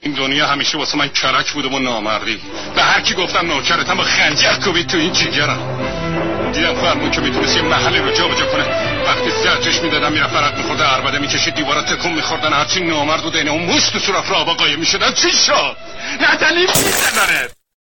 این دنیا همیشه واسه من کرک بوده و نامردی. به هر کی گفتم نوکرتم با خنجر کوبید تو این جیگرم. دیدم فرمون که میتونست یه محلی رو جابجا کنه. وقتی زرجش میدادم میرفت فرق میخورده، عربده میکشید، دیوارا تکون میخوردن، هرچی نامرد بود اینه اون موش تو صورت را آبا قایم میشدن. چی شد؟ نتلی میزننت.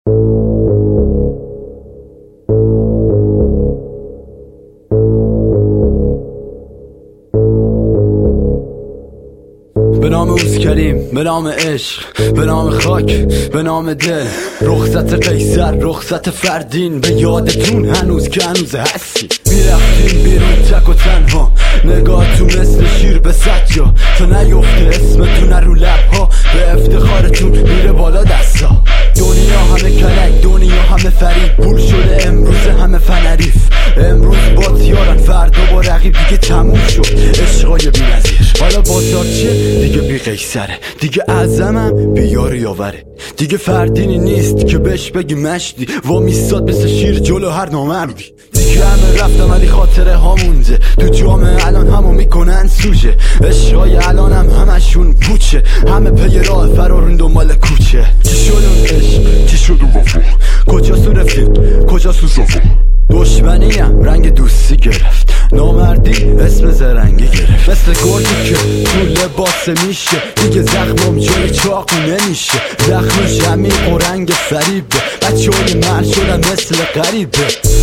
به نام اوز کریم، به نام عشق، به نام خاک، به نام دل، رخصت قیصر، رخصت فردین، به یادتون هنوز که هنوز هستی. میرفتیم بیرون تک و تنها، نگاه تو مثل شیر به سجا، تا نیفته اسمتون رو لبها، به افتخارتون میره بالا دستا. دنیا همه کلک، دنیا همه فریب، پول شده امروز همه فنریف. امروز با تیارن، فردا با رقیب، دیگه تموم شد عشقای بی نظیر. حالا بازار چیه؟ دیگه بی قیصره، دیگه اعظمم بی یار یاوره، دیگه فردینی نیست که بهش بگی مشتی، وا میستاد مثل شیر جلو هر نامردی. دیگه همه رفتم ولی خاطره ها مونده تو جامعه، الان همو میکنن سوژه. عشقای الانم همشون پوچه، همه پی راه فرارون دنبال کوچه. چی شد اون عشق؟ چی شد اون وفا؟ کجاست اون رفیق؟ کجاست اون صفا؟ دشمنیم رنگ دوستی گرفت، نامردی اسم زرنگی گرفت. مثل گردی که تو لباس میشه، دیگه زخمم جای چاقو نمیشه. زخمش عمیق و رنگ فریبه، بچه های من شدن مثل غریبه.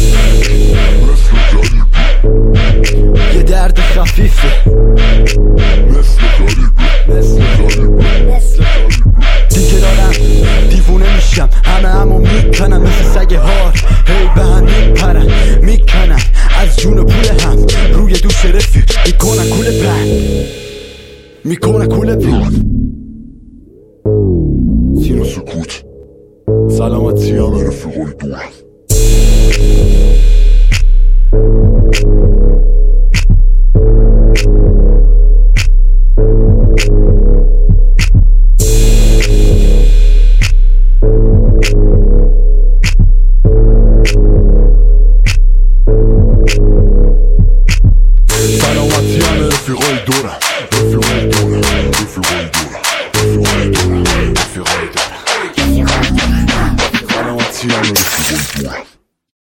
یه درد خفیفه مثل غریبه. دیگه دارم دیوونه میشم، همو میکنم مثل سگ هار. هی به هم میپرن میکنن از جون پول هم، روی دوش رفیق میکنن کوله پن، میکنن کوله پن. سین و سکوت، سلامتی همه رفیقای دور.